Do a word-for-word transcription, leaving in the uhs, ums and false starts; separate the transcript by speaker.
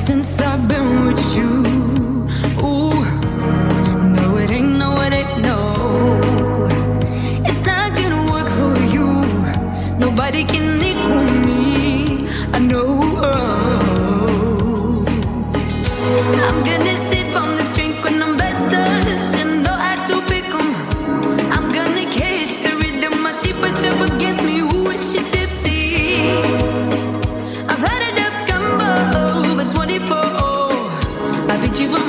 Speaker 1: since I've been with you. Ooh, no, it ain't, no, it ain't, no. It's not gonna work for you. Nobody can equal me, I know. I'm gonna sip on this drink when I'm bested, and though I do pick 'em, I'm gonna catch the rhythm. My sheep push up against me. Ooh, is she tipsy? I've had enough gumbo, but twenty-four. I beat you for